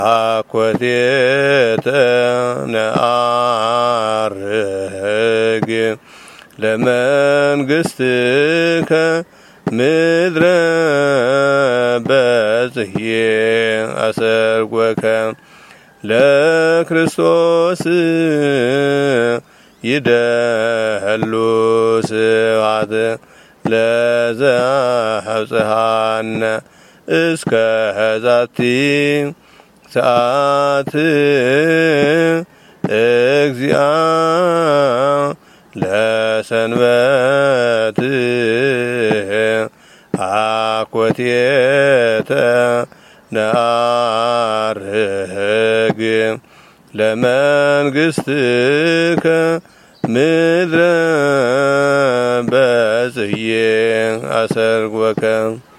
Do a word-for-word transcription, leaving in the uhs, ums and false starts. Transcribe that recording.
አኮቴተ ነአርግ ለመንግሥትከ ምድረ በጽሕዬ አሰርጐከ ለክርስቶስ ይደሉ ስብሐት ለዘአብጽሐነ እስከ ዛቲ ሰዓት እግዚአ ለሰንበት አኮቴተ ነአርግ ለመንግሥትከ ምድረ በጽሕዬ አሰርጐከ